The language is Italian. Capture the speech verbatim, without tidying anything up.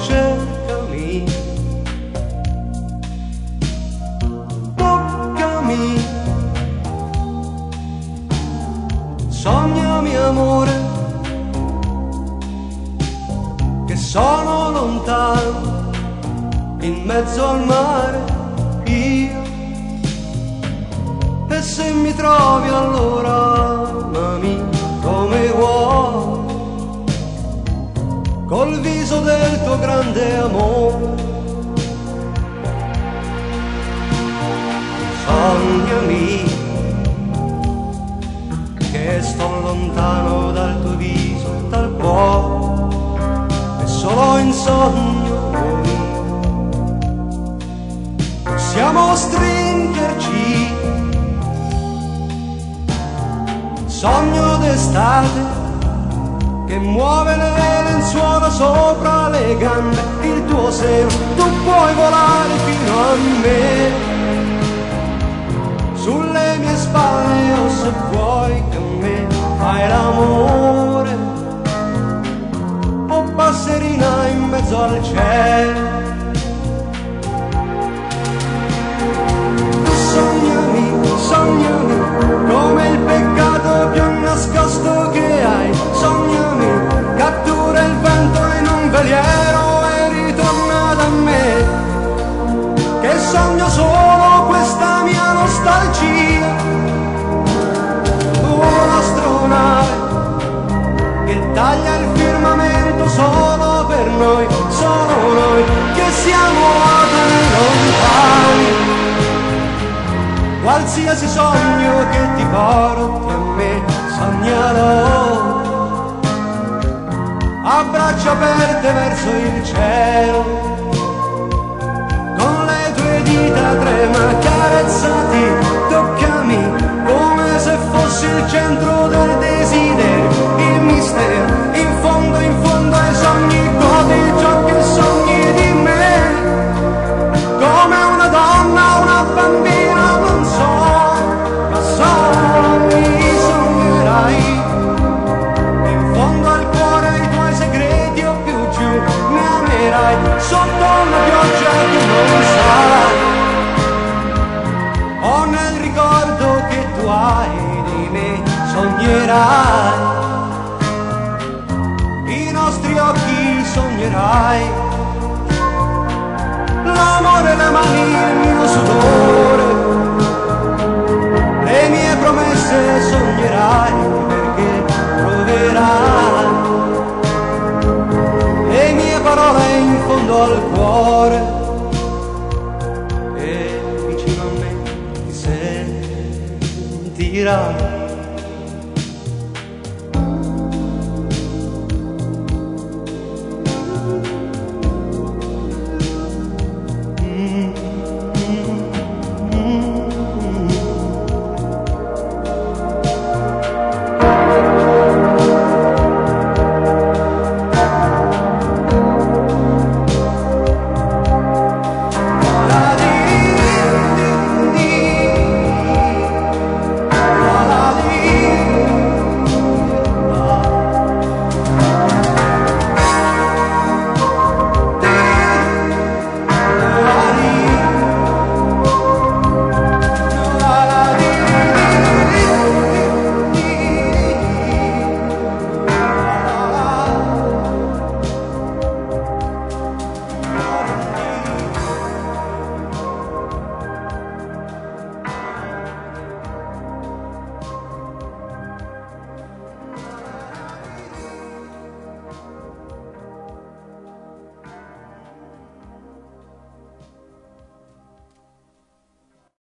cercami, toccami, sognami amore, che sono lontano in mezzo al mare io, e se mi trovi allora amami come vuoi, col viso del tuo grande amore. Sognami che sto lontano dal tuo viso, dal cuore, e solo in sogno noi possiamo stringerci. Sogno d'estate che muove le lenzuola sopra le gambe, il tuo seno, tu puoi volare fino a me, sulle mie spalle, o se vuoi con me fai l'amore, o passerina in mezzo al cielo. Sognami, sognami, come il peccato più nascosto che hai, sognami, cattura il vento in un veliero e ritorna da me, che sogno solo questa mia nostalgia, un'astronave che taglia il firmamento solo per noi, solo noi che siamo atari lontani. Qualsiasi sogno che ti porti a me, sognalo a braccia aperte verso il cielo, con le tue dita trema, carezzati, toccami, come se fossi il centro del desiderio, il mistero, in fondo, in fondo ai sogni, godi ciò che sogni di me, come una donna, una bambina, non so, ma sogni, sognerai, in fondo al cuore i tuoi segreti o più giù, mi amerai sotto una pioggia che non sai, o nel ricordo che tu hai di me, sognerai, i nostri occhi sognerai, l'amore, le mani, il mio sudore, le mie promesse sognerai, perché troverai le mie parole in fondo al cuore, e vicino a me ti sentirai.